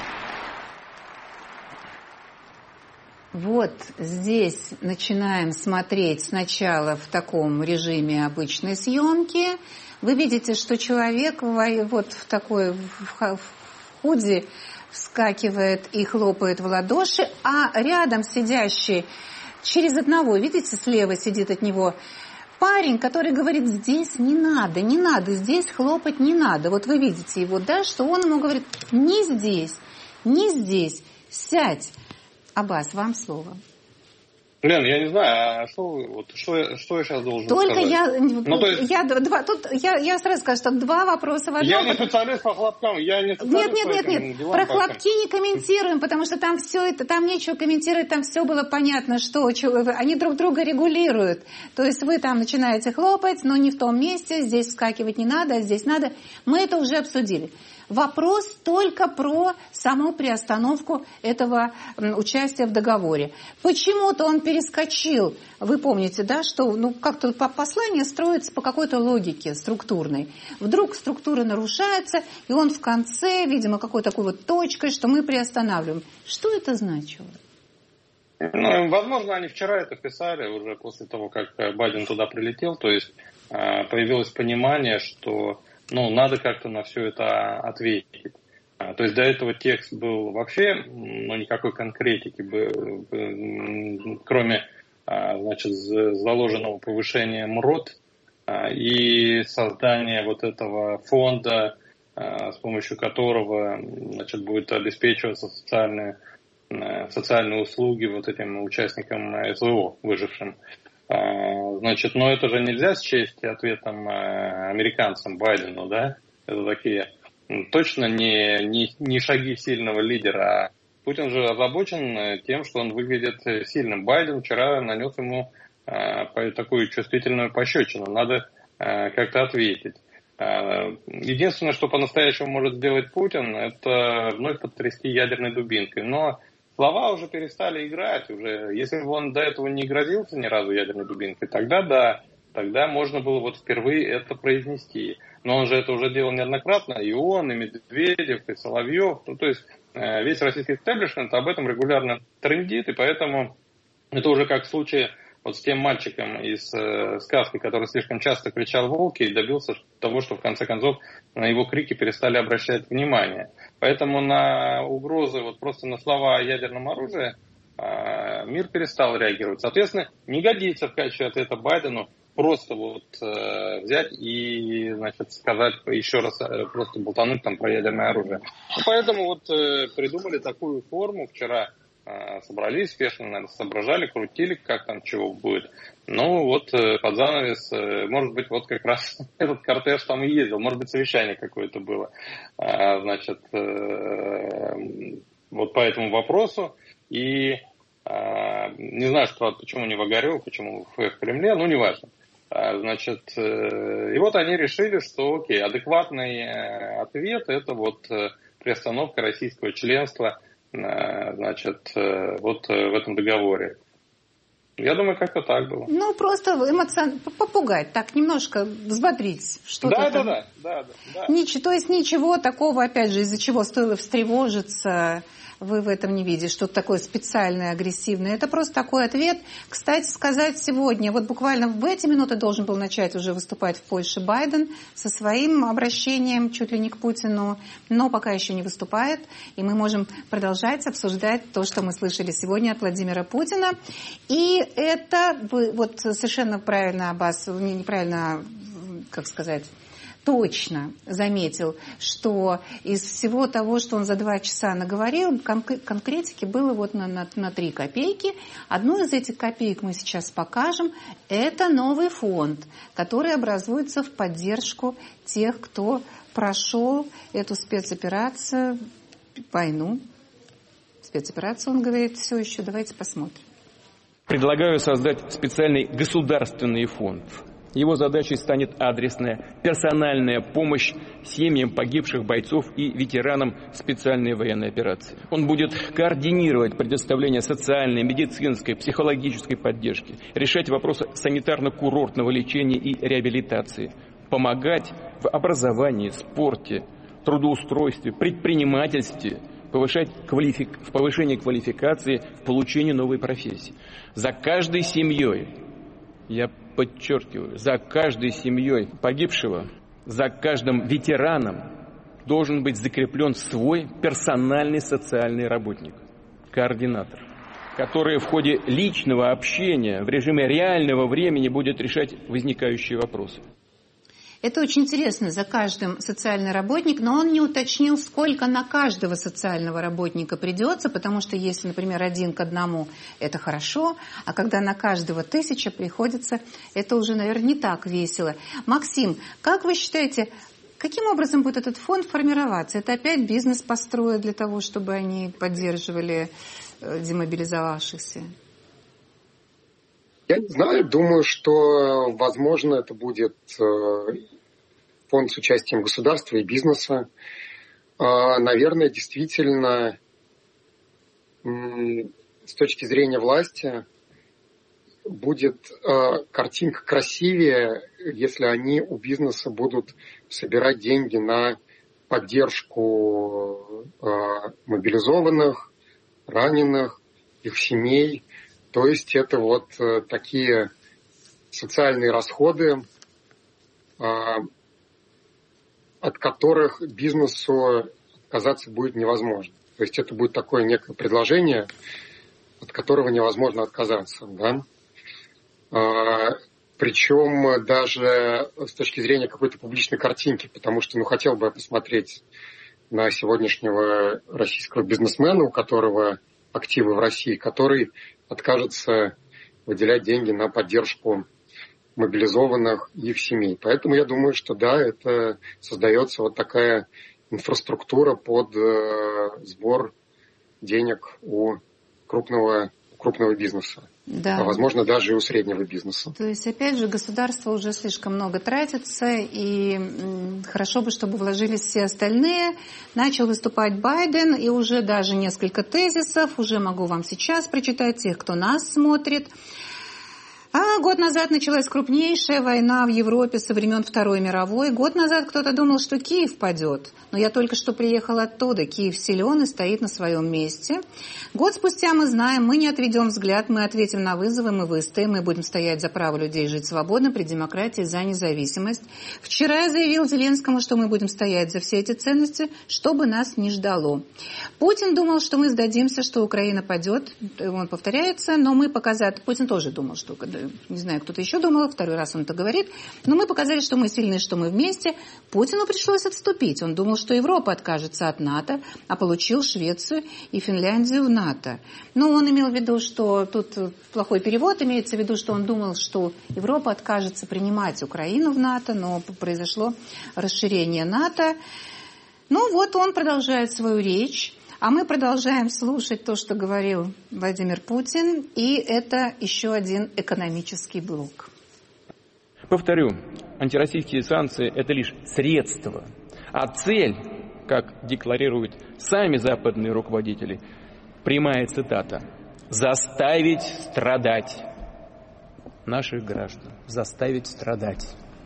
Вот здесь начинаем смотреть сначала в таком режиме обычной съемки, Вы видите, что человек вот в такой в худи вскакивает и хлопает в ладоши, а рядом сидящий через одного, видите, слева сидит от него парень, который говорит: здесь не надо, не надо, здесь хлопать не надо. Вот вы видите его, да, что он ему говорит: не здесь, не здесь, сядь. Аббас, вам слово. Лен, я не знаю, а что, вот, что, что я сейчас должен Только сказать? я, ну, то есть... я, два, тут, я, я сразу скажу, что два вопроса в одном. Я не специалист по хлопкам, я не специалист Нет, нет, нет, нет, делам, про хлопки не комментируем, потому что там все это, там нечего комментировать, там все было понятно, что, что они друг друга регулируют. То есть вы там начинаете хлопать, но не в том месте, здесь вскакивать не надо, а здесь надо. Мы это уже обсудили. Вопрос только про саму приостановку этого участия в договоре. Почему-то он перескочил. Вы помните, да, что ну, как-то послание строится по какой-то логике структурной. Вдруг структура нарушается, и он в конце, видимо, какой-то такой вот точкой, что мы приостанавливаем. Что это значило? Ну, возможно, они вчера это писали, уже после того, как Байден туда прилетел. То есть появилось понимание, что ну, надо как-то на все это ответить. То есть до этого текст был вообще, ну, никакой конкретики, кроме, значит, заложенного повышения МРОТ и создания вот этого фонда, с помощью которого, значит, будет обеспечиваться социальные, социальные услуги вот этим участникам СВО, выжившим. Значит, но это же нельзя счесть ответом американцам Байдену, да? Это такие точно не, не, не шаги сильного лидера, а Путин же озабочен тем, что он выглядит сильным. Байден вчера нанес ему такую чувствительную пощечину. Надо как-то ответить. Единственное, что по-настоящему может сделать Путин, это вновь потрясти ядерной дубинкой. Но слова уже перестали играть. Уже. Если бы он до этого не грозился ни разу ядерной дубинкой, тогда да, тогда можно было вот впервые это произнести. Но он же это уже делал неоднократно, и он, и Медведев, и Соловьев. Ну, то есть весь российский истеблишмент об этом регулярно трендит, и поэтому это уже как в случае вот с тем мальчиком из э, сказки, который слишком часто кричал «волки» и добился того, что в конце концов на его крики перестали обращать внимание. Поэтому на угрозы, вот просто на слова о ядерном оружии э, мир перестал реагировать. Соответственно, не годится в качестве ответа Байдену просто вот э, взять и, значит, сказать еще раз, э, просто болтануть там про ядерное оружие. И поэтому вот э, придумали такую форму вчера. Собрались, спешно, наверное, соображали, крутили, как там чего будет. Ну, вот под занавес, может быть, вот как раз этот кортеж там и ездил, может быть, совещание какое-то было. Значит, вот по этому вопросу. И не знаю, правда, почему не в Огарёво, почему в Кремле, ну, неважно. Значит, и вот они решили, что, окей, адекватный ответ – это вот приостановка российского членства, значит, вот в этом договоре. Я думаю, как-то так было. Ну, просто эмоционально попугать, так немножко взбодрить. Что-то да, там. да, да, да, да. Ничего, то есть ничего такого, опять же, из-за чего стоило встревожиться, вы в этом не видите, что-то такое специальное, агрессивное. Это просто такой ответ. Кстати сказать, сегодня, вот буквально в эти минуты должен был начать уже выступать в Польше Байден со своим обращением чуть ли не к Путину, но пока еще не выступает. И мы можем продолжать обсуждать то, что мы слышали сегодня от Владимира Путина. И это, вот совершенно правильно, Аббас, неправильно, как сказать, точно заметил, что из всего того, что он за два часа наговорил, конкретики было вот на, на, на три копейки. Одну из этих копеек мы сейчас покажем. Это новый фонд, который образуется в поддержку тех, кто прошел эту спецоперацию, войну. Спецоперацию, он говорит, все еще. Давайте посмотрим. Предлагаю создать специальный государственный фонд. Его задачей станет адресная, персональная помощь семьям погибших бойцов и ветеранам специальной военной операции. Он будет координировать предоставление социальной, медицинской, психологической поддержки, решать вопросы санитарно-курортного лечения и реабилитации, помогать в образовании, спорте, трудоустройстве, предпринимательстве, повышать квалифик... в повышении квалификации, в получении новой профессии. За каждой семьей, я подчеркиваю, за каждой семьей погибшего за каждым ветераном должен быть закреплен свой персональный социальный работник, координатор, который в ходе личного общения в режиме реального времени будет решать возникающие вопросы. Это очень интересно, за каждым социальный работник, но он не уточнил, сколько на каждого социального работника придется, потому что если, например, один к одному, это хорошо, а когда на каждого тысяча приходится, это уже, наверное, не так весело. Максим, как вы считаете, каким образом будет этот фонд формироваться? Это опять бизнес построят для того, чтобы они поддерживали демобилизовавшихся? Я не знаю, думаю, что, возможно, это будет фонд с участием государства и бизнеса. Наверное, действительно, с точки зрения власти, будет картинка красивее, если они у бизнеса будут собирать деньги на поддержку мобилизованных, раненых, их семей. То есть это вот такие социальные расходы, от которых бизнесу отказаться будет невозможно. То есть это будет такое некое предложение, от которого невозможно отказаться. Да? Причем даже с точки зрения какой-то публичной картинки, потому что ну, хотел бы я посмотреть на сегодняшнего российского бизнесмена, у которого активы в России, который откажется выделять деньги на поддержку мобилизованных и их семей. Поэтому я думаю, что да, это создается вот такая инфраструктура под э, сбор денег у крупного, крупного бизнеса. Да. А возможно, даже и у среднего бизнеса. То есть, опять же, государство уже слишком много тратится, и м, хорошо бы, чтобы вложились все остальные. Начал выступать Байден, и уже даже несколько тезисов, уже могу вам сейчас прочитать, тех, кто нас смотрит. А год назад началась крупнейшая война в Европе со времен Второй мировой. Год назад кто-то думал, что Киев падет. Но я только что приехала оттуда. Киев силен и стоит на своем месте. Год спустя мы знаем, мы не отведем взгляд, мы ответим на вызовы, мы выстоим, мы будем стоять за право людей жить свободно, при демократии, за независимость. Вчера я заявил Зеленскому, что мы будем стоять за все эти ценности, что бы нас ни ждало. Путин думал, что мы сдадимся, что Украина падет. Он повторяется, но мы показали... Путин тоже думал, что... Не знаю, кто-то еще думал, второй раз он это говорит. Но мы показали, что мы сильны, что мы вместе. Путину пришлось отступить. Он думал, что Европа откажется от НАТО, а получил Швецию и Финляндию в НАТО. Но он имел в виду, что тут плохой перевод, имеется в виду, что он думал, что Европа откажется принимать Украину в НАТО, но произошло расширение НАТО. Ну вот он продолжает свою речь. А мы продолжаем слушать то, что говорил Владимир Путин, и это еще один экономический блок. Повторю, антироссийские санкции – это лишь средство, а цель, как декларируют сами западные руководители, прямая цитата: «заставить страдать наших граждан, заставить страдать».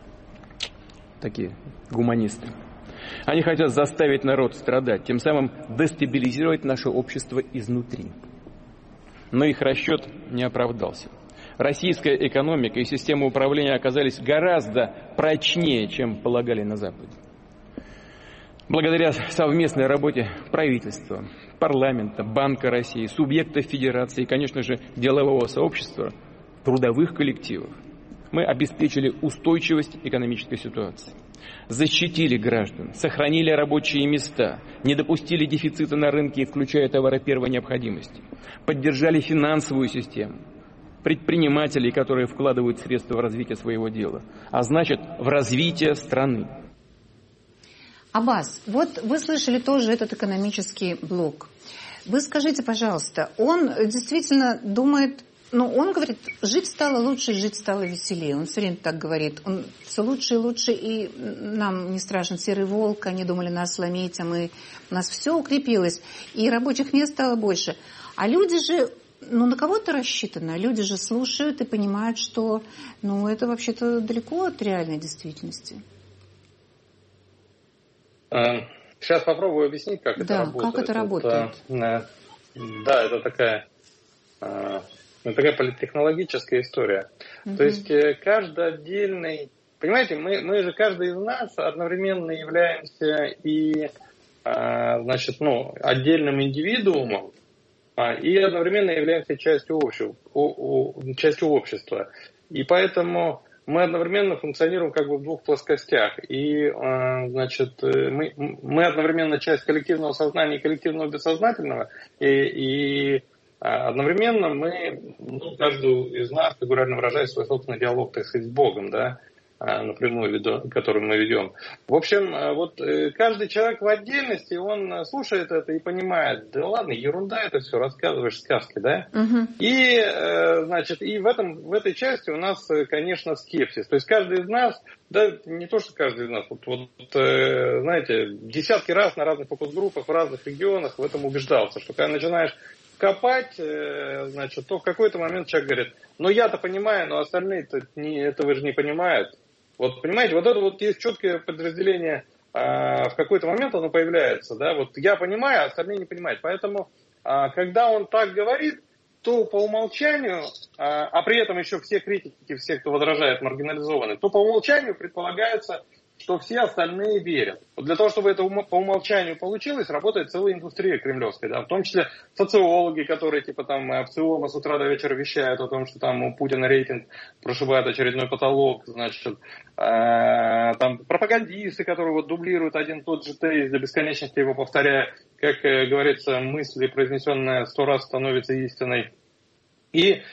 Такие гуманисты. Они хотят заставить народ страдать, тем самым дестабилизировать наше общество изнутри. Но их расчет не оправдался. Российская экономика и система управления оказались гораздо прочнее, чем полагали на Западе. Благодаря совместной работе правительства, парламента, Банка России, субъектов федерации и, конечно же, делового сообщества, трудовых коллективов, мы обеспечили устойчивость экономической ситуации. Защитили граждан, сохранили рабочие места, не допустили дефицита на рынке, включая товары первой необходимости. Поддержали финансовую систему, предпринимателей, которые вкладывают средства в развитие своего дела, а значит, в развитие страны. Аббас, вот вы слышали тоже этот экономический блок. Вы скажите, пожалуйста, он действительно думает... Ну, он говорит, жить стало лучше, жить стало веселее. Он все время так говорит. Он все лучше и лучше, и нам не страшен серый волк, они думали нас сломить, а мы, у нас все укрепилось, и рабочих мест стало больше. А люди же, ну, на кого-то рассчитано, люди же слушают и понимают, что, ну, это вообще-то далеко от реальной действительности. Сейчас попробую объяснить, как это да, работает. Да, как это работает. Это, да, это такая... Ну, такая политтехнологическая история. Uh-huh. То есть каждый отдельный понимаете, мы, мы же, каждый из нас одновременно являемся и, значит, ну, отдельным индивидуумом, и одновременно являемся частью общего, частью общества. И поэтому мы одновременно функционируем как бы в двух плоскостях. И, значит, мы, мы одновременно часть коллективного сознания и коллективного бессознательного, и, и одновременно мы, ну, каждый из нас, фигурально выражает свой собственный диалог, так сказать, с Богом, да, напрямую, который мы ведем. В общем, вот каждый человек в отдельности, он слушает это и понимает, да ладно, ерунда это все, рассказываешь сказки, да? Uh-huh. И, значит, и в, этом, в этой части у нас, конечно, скепсис. То есть каждый из нас, да, не то, что каждый из нас, вот, вот знаете, десятки раз на разных фокус-группах, в разных регионах в этом убеждался, что когда начинаешь копать, значит, то в какой-то момент человек говорит, ну я-то понимаю, но остальные-то не, этого же не понимают. Вот, понимаете, вот это вот есть четкое подразделение, а, в какой-то момент оно появляется, да, вот я понимаю, а остальные не понимают. Поэтому, а, когда он так говорит, то по умолчанию, а, а при этом еще все критики, все, кто возражает, маргинализованы, то по умолчанию предполагается, что все остальные верят. Вот для того, чтобы это по умолчанию получилось, работает целая индустрия кремлевская, да, в том числе социологи, которые типа там в ЦИОМа с утра до вечера вещают о том, что там у Путина рейтинг прошибает очередной потолок, значит, э, там пропагандисты, которые вот дублируют один и тот же тезис до бесконечности его повторяя, как э, говорится, мысли, произнесенные сто раз, становятся истиной. И, э,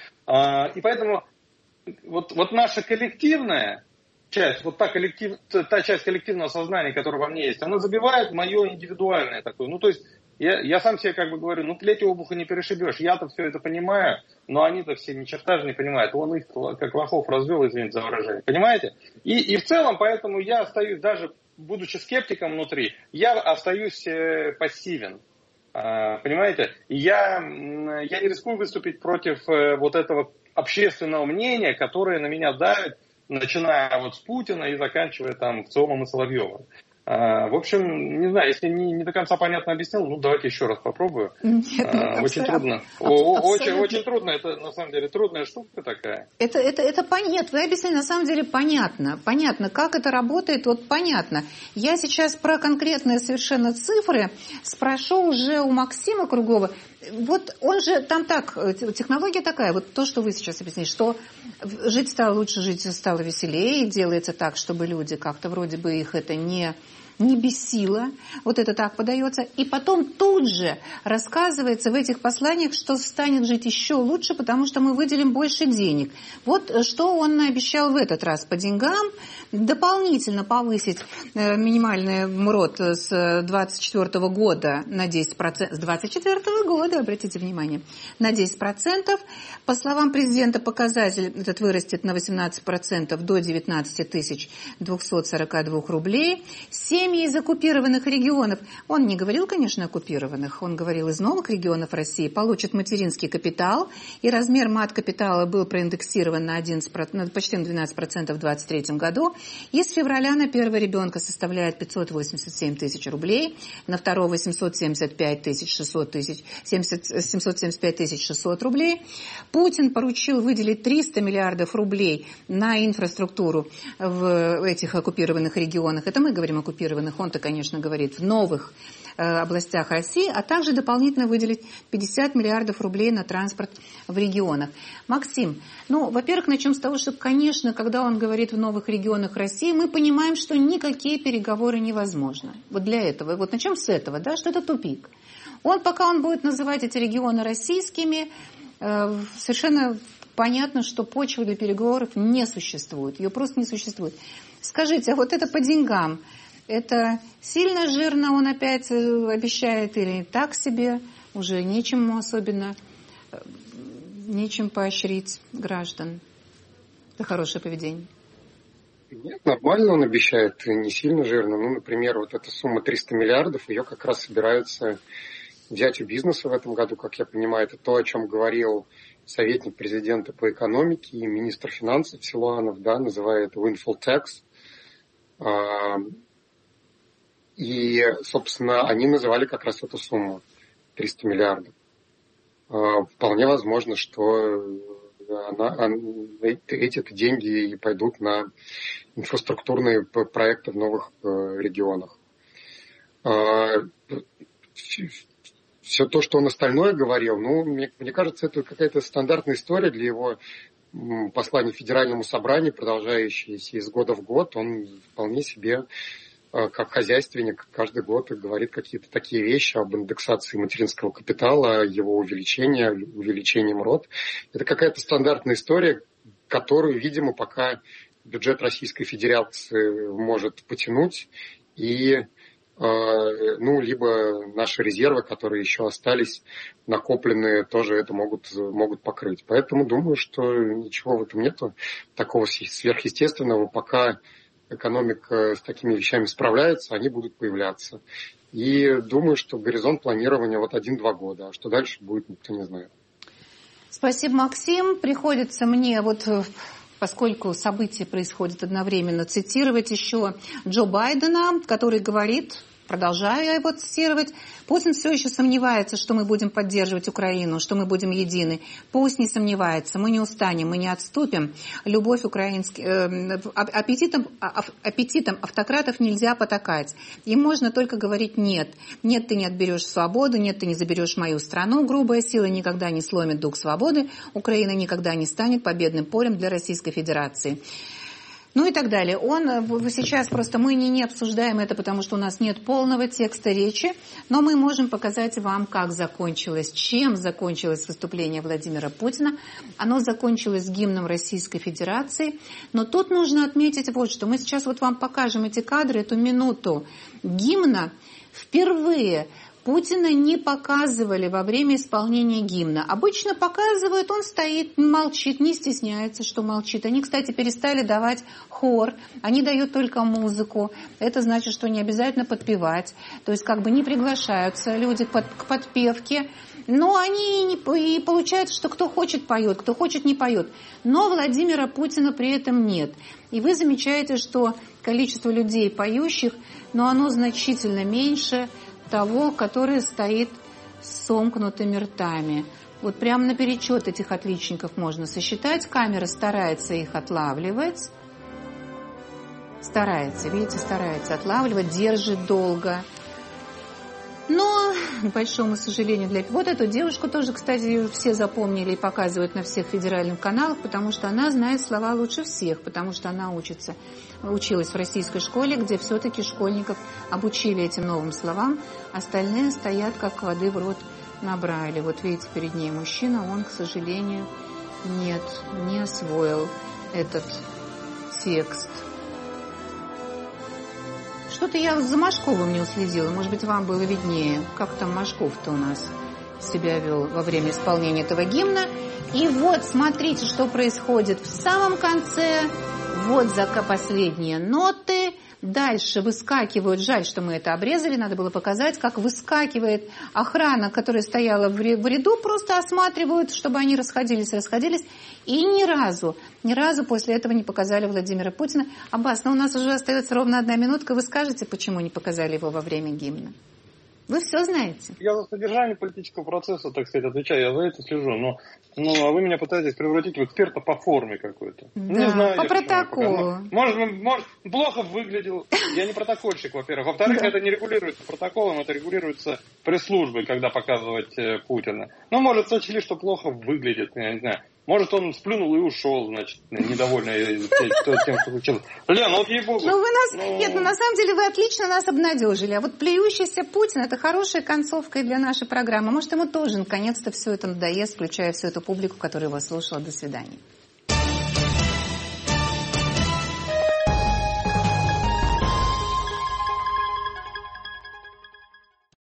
и поэтому вот, вот наша коллективная часть, вот та, коллектив, та часть коллективного сознания, которая во мне есть, она забивает мое индивидуальное такое. Ну, то есть, я, я сам себе как бы говорю, ну, плеть обуха не перешибешь. Я-то все это понимаю, но они-то все ни черта же не понимают. Он их, как лохов, развел, извините за выражение. Понимаете? И, и в целом, поэтому я остаюсь, даже будучи скептиком внутри, я остаюсь э, пассивен. А, понимаете? Я, я не рискую выступить против э, вот этого общественного мнения, которое на меня давит, начиная вот с Путина и заканчивая там ЦИОМом и Соловьевым. А, в общем, не знаю, если не, не до конца понятно объяснил, ну давайте еще раз попробую. Нет, а, очень трудно. О, очень, очень трудно, это на самом деле трудная штука такая. Это, это, это понятно, вы объяснили, на самом деле понятно. Понятно, как это работает, вот понятно. Я сейчас про конкретные совершенно цифры спрошу уже у Максима Круглова. Вот он же там так, технология такая, вот то, что вы сейчас объяснили, что жить стало лучше, жить стало веселее, и делается так, чтобы люди как-то вроде бы их это не, не бесило, вот это так подается, и потом тут же рассказывается в этих посланиях, что станет жить еще лучше, потому что мы выделим больше денег. Вот что он обещал в этот раз по деньгам, дополнительно повысить минимальный МРОТ с двадцать четвёртого года на десять процентов, с двадцать четвёртого года, обратите внимание, на десять процентов. По словам президента, показатель этот вырастет на восемнадцать процентов до девятнадцать тысяч двести сорок два рублей. Семьи из оккупированных регионов, он не говорил, конечно, оккупированных, он говорил из новых регионов России, получат материнский капитал, и размер мат-капитала был проиндексирован на одиннадцать, почти на двенадцать процентов в двадцать третьем году. И с февраля на первого ребенка составляет пятьсот восемьдесят семь тысяч рублей, на второго восемьсот семьдесят пять тысяч шестьсот рублей. Путин поручил выделить триста миллиардов рублей на инфраструктуру в этих оккупированных регионах. Это мы говорим о оккупированных, он-то, конечно, говорит в новых э, областях России, а также дополнительно выделить пятьдесят миллиардов рублей на транспорт в регионах. Максим, ну, во-первых, начнем с того, что, конечно, когда он говорит в новых регионах России, мы понимаем, что никакие переговоры невозможны. Вот для этого. Вот начнем с этого, да, что это тупик. Он, пока он будет называть эти регионы российскими, э, совершенно понятно, что почвы для переговоров не существует. Ее просто не существует. Скажите, а вот это по деньгам, это сильно жирно он опять обещает или так себе? Уже нечем особенно, нечем поощрить граждан. Это хорошее поведение. Нет, нормально он обещает, не сильно жирно. Ну, например, вот эта сумма триста миллиардов, ее как раз собираются взять у бизнеса в этом году, как я понимаю. Это то, о чем говорил советник президента по экономике и министр финансов Силуанов, да, называя это windfall tax. И, собственно, они называли как раз эту сумму триста миллиардов. Вполне возможно, что эти деньги и пойдут на инфраструктурные проекты в новых регионах. Все то, что он остальное говорил, ну, мне, мне кажется, это какая-то стандартная история для его послания Федеральному собранию, продолжающееся из года в год. Он вполне себе, как хозяйственник, каждый год говорит какие-то такие вещи об индексации материнского капитала, его увеличении, увеличении МРОТ. Это какая-то стандартная история, которую, видимо, пока бюджет Российской Федерации может потянуть, и ну, либо наши резервы, которые еще остались, накопленные, тоже это могут, могут покрыть. Поэтому думаю, что ничего в этом нету такого сверхъестественного. Пока экономика с такими вещами справляется, они будут появляться. И думаю, что горизонт планирования вот один-два года. А что дальше будет, никто не знает. Спасибо, Максим. Приходится мне вот... поскольку события происходят одновременно, цитировать еще Джо Байдена, который говорит, продолжаю я его цитировать, Путин все еще сомневается, что мы будем поддерживать Украину, что мы будем едины. Пусть не сомневается, мы не устанем, мы не отступим. Любовь украинских... Э, аппетитом, аппетитом автократов нельзя потакать. Им можно только говорить «нет». Нет, ты не отберешь свободу, нет, ты не заберешь мою страну. Грубая сила никогда не сломит дух свободы. Украина никогда не станет победным полем для Российской Федерации. Ну и так далее. Он сейчас просто мы не, не обсуждаем это, потому что у нас нет полного текста речи, но мы можем показать вам, как закончилось, чем закончилось выступление Владимира Путина. Оно закончилось гимном Российской Федерации, но тут нужно отметить вот что. Мы сейчас вот вам покажем эти кадры, эту минуту гимна. Впервые Путина не показывали во время исполнения гимна. Обычно показывают, он стоит, молчит, не стесняется, что молчит. Они, кстати, перестали давать хор, они дают только музыку. Это значит, что не обязательно подпевать. То есть как бы не приглашаются люди к подпевке. Но они и получается, что кто хочет поет, кто хочет не поет. Но Владимира Путина при этом нет. И вы замечаете, что количество людей поющих, но оно значительно меньше того, который стоит с сомкнутыми ртами. Вот прямо наперечет этих отличников можно сосчитать. Камера старается их отлавливать. Старается, видите, старается отлавливать, держит долго. Но, к большому сожалению, для... Вот эту девушку тоже, кстати, все запомнили и показывают на всех федеральных каналах, потому что она знает слова лучше всех, потому что она учится, училась в российской школе, где все-таки школьников обучили этим новым словам, остальные стоят как воды в рот набрали. Вот видите, перед ней мужчина, он, к сожалению, нет, не освоил этот текст. Что-то я за Машковым не уследила. Может быть, вам было виднее, как там Машков-то у нас себя вел во время исполнения этого гимна. И вот, смотрите, что происходит в самом конце. Вот за последние ноты. Дальше выскакивают, жаль, что мы это обрезали, надо было показать, как выскакивает охрана, которая стояла в ряду, просто осматривают, чтобы они расходились, расходились. И ни разу, ни разу после этого не показали Владимира Путина. Аббас, но у нас уже остается ровно одна минутка. Вы скажете, почему не показали его во время гимна? Вы все знаете. Я за содержание политического процесса, так сказать, отвечаю, я за это слежу. Но, но а вы меня пытаетесь превратить в эксперта по форме какой-то. Да, не знаю, по протоколу. Может, может, плохо выглядел. Я не протокольщик, во-первых. Во-вторых, да. Это не регулируется протоколом, это регулируется пресс-службой, когда показывать э, Путина. Ну, может, сочли, что плохо выглядит, я не знаю. Может, он сплюнул и ушел, значит, недовольный тем, что случилось. Лен, вот ей-богу. Ну, вы нас... Ну... Нет, ну, на самом деле, вы отлично нас обнадежили. А вот плюющийся Путин – это хорошая концовка и для нашей программы. Может, ему тоже наконец-то все это надоест, включая всю эту публику, которая его слушала. До свидания.